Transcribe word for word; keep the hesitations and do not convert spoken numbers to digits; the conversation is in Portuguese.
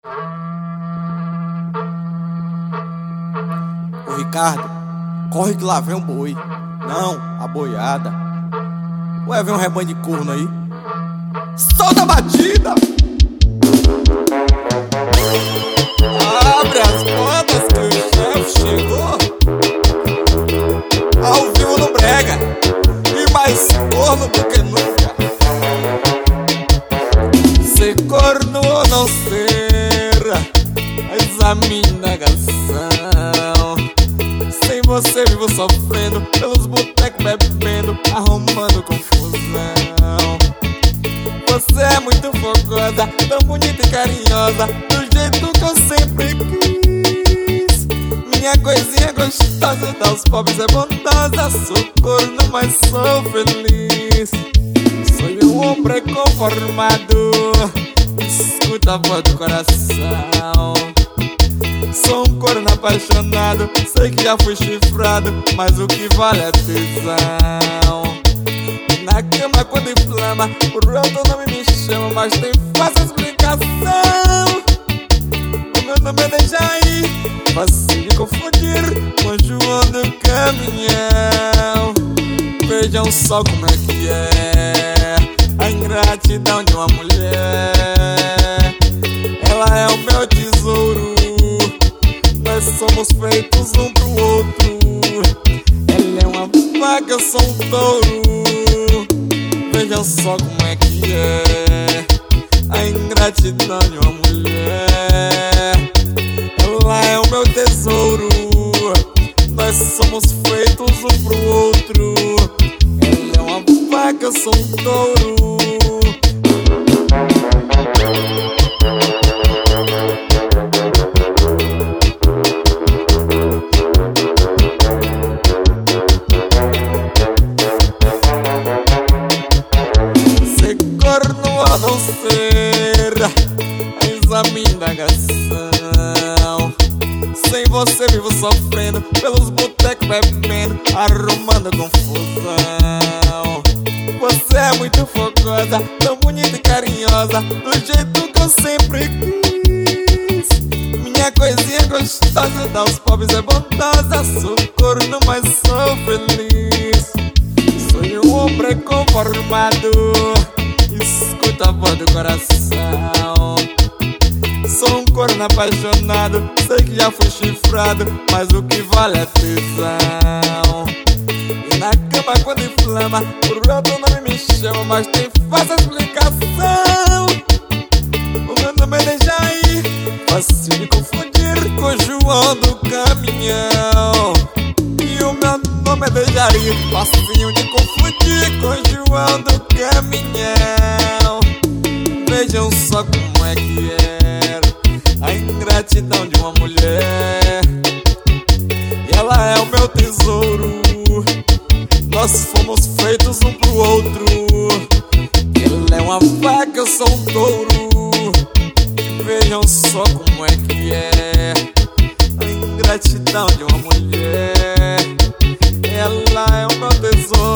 Ô Ricardo, corre que lá vem um boi. Não, a boiada. Ué, vem um rebanho de corno aí. Solta a batida! Abre as portas que o chefe chegou. Ao vivo no brega, e mais corno do que nunca. Ser corno ou não ser, examine negação. Sem você vivo sofrendo, pelos botecos bebendo, arrumando confusão. Você é muito fogosa, tão bonita e carinhosa, do jeito que eu sempre quis. Minha coisinha gostosa, das pobres é bondosa. Sou corno, mas sou feliz. Sou um homem conformado, escuta a voz do coração. Sou um corno apaixonado, sei que já fui chifrado, mas o que vale é tesão. E na cama quando inflama, por outro nome me chama, mas tem fácil explicação. O meu nome é Dejaí, fácil de confundir com João do Caminhão. Vejam só como é que é a ingratidão de uma mulher. Ela é o meu tesouro, nós somos feitos um pro outro. Ela é uma vaca, eu sou um touro. Vejam só como é que é a ingratidão de uma mulher. Ela é o meu tesouro, nós somos feitos um pro outro. Ela é uma vaca, eu sou um touro. A não ser, examine indagação. Sem você vivo sofrendo, pelos botecos bebendo, arrumando confusão. Você é muito fogosa, tão bonita e carinhosa, do jeito que eu sempre quis. Minha coisinha gostosa, das pobres é bondosa. Sou corno, mas sou feliz. Sou um homem conformado, escuta a voz do coração. Sou um corno apaixonado, sei que já fui chifrado, mas o que vale é tesão. E na cama quando inflama, por outro nome me chama, mas tem fácil explicação. O meu nome é Dejaí, fácil de confundir com João do Caminhão. E o meu nome é Dejaí, facinho de confundir com João do Caminhão. Vejam só como é que é a ingratidão de uma mulher. E ela é o meu tesouro, nós fomos feitos um pro outro. Ela é uma vaca, eu sou um touro. E vejam só como é que é a ingratidão de uma mulher. Ela é o meu tesouro,